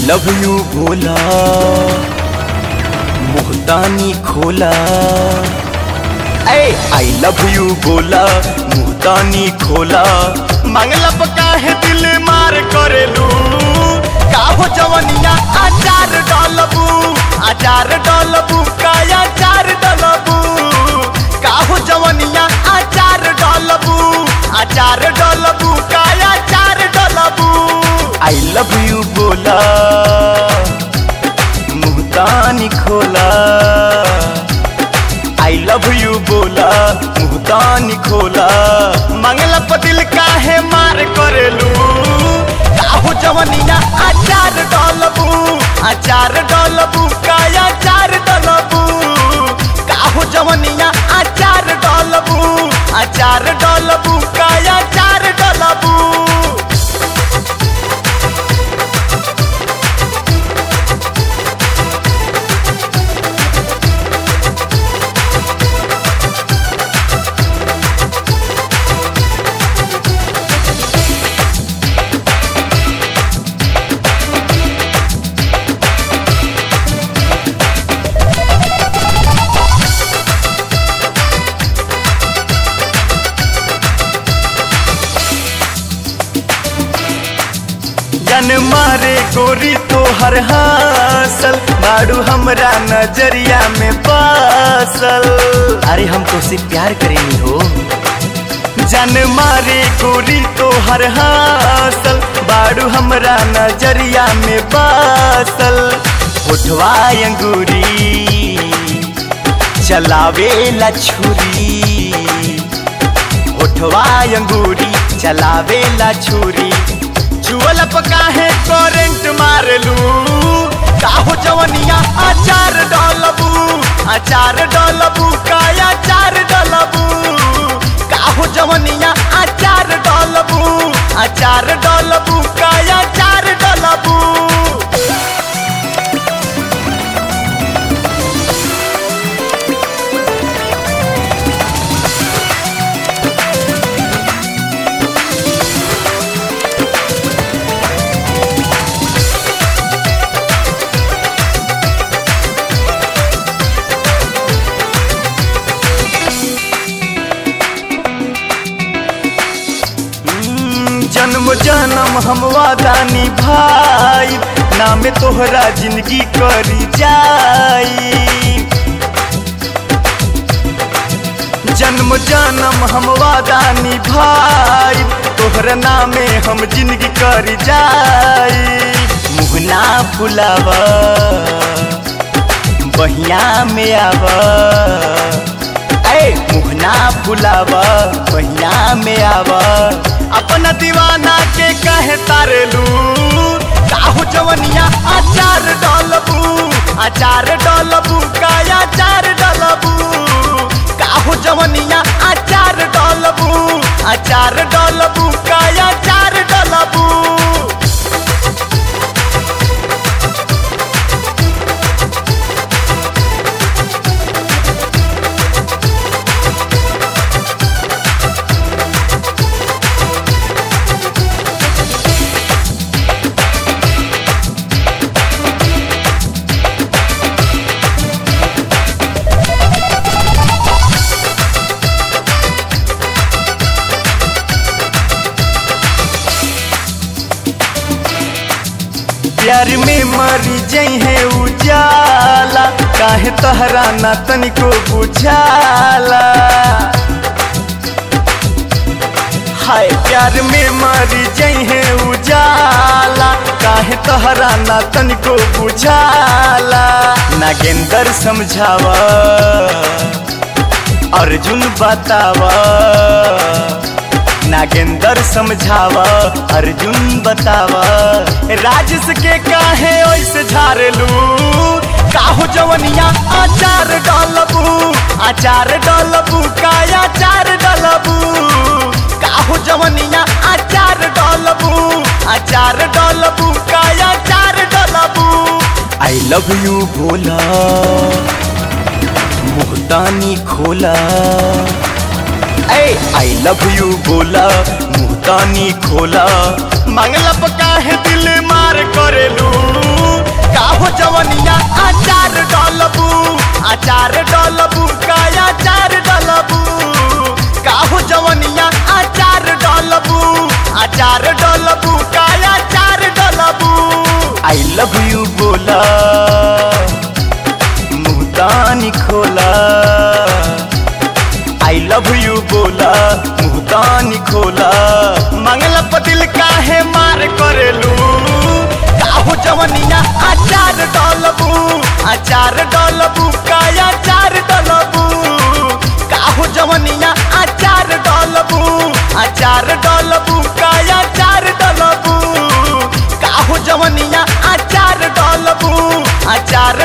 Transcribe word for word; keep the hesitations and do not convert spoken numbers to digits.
Love you बोला मुहतानी खोला। I love you बोला मुहतानी खोला। मांगला पका है दिल मार करेलू। काहो जवनिया आचार डालबू आचार डालबू काया चार डालबू। काहो जवनिया आचार डालबू आचार डालबू काया चार डालबू। आई लव यू बोला मुहतानी खोला। आई लव यू बोला मुहतानी खोला। मांगला पदिल काहे मार करेलू। काहो जवनिया आचार डालबू आचार डालबू काया चार डालबू। काहो जवनिया आचार डालबू आचार डालबू काया चार डालबू। जन मारे गोरी तो हर हासल बाड़ू हमरा नजरिया में बासल। अरे हम तो से प्यार करेंगे हो। जन मारे गोरी तो हर हासल बाड़ू हमरा नजरिया में बासल। उठवा अंगूरी चलावे ला छुरी। उठवा अंगूरी चलावे ला छुरी। जुअल पका है करंट मारलू। काहो जवनिया आचार डालबू आचार डालबू काया चार डालबू। काहो जवनिया आचार डालबू आचार डालबू काया चार डालबू। जन्म जन्म हम वादा निभाई नाम तोहरा जिंदगी करी जाई। जन्म जन्म हम वादा निभाई तोहरा नामे हम जिंदगी करी जाई। मुहना फुलावा बहिया में आवा। मुहना फुलावा बहिया में आवा। अपना दीवाना के कहे तारेलू। काहो जवनिया आचार डालबू आचार डालबू काया चार डालबू। काहो जवनिया आचार डालबू आचार डालबू काया चार डालबू। प्यार में मरी जई है उजाला। काहे तहरा ना तनिको बुझाला। हाय प्यार में मरी जई है उजाला। काहे तहरा ना तनिको बुझाला। नागेंद्र समझावा अर्जुन बतावा। नागेंद्र समझावा अर्जुन बतावा। राजेश के काहे ओइसे झारेलू। काहो जवनिया आचार डालबू आचार डालबू काया चार डालबू। काहो जवनिया आचार डालबू आचार डालबू काया चार डालबू। आई लव यू बोला मुहतानी खोला। आई लव यू बोला मुहतानी खोला। मांगला पका है दिल मार करेलू काहो जवनिया आचार डलबू आचार डलबू का आचार डलबू काहो जवनिया आचार डलबू आचार डलबू का आचार डलबू आई लव यू बोला मुहतानी खोला आई लव यू बोला मुहतानी खोला मंगला पदिल काहे मार करेलू काहो जवनिया आचार डलबू आचार डलबू का आचार डलबू काहो जवनिया आचार डलबू आचार डलबू का आचार डलबू काहो जवनिया आचार डलबू आचार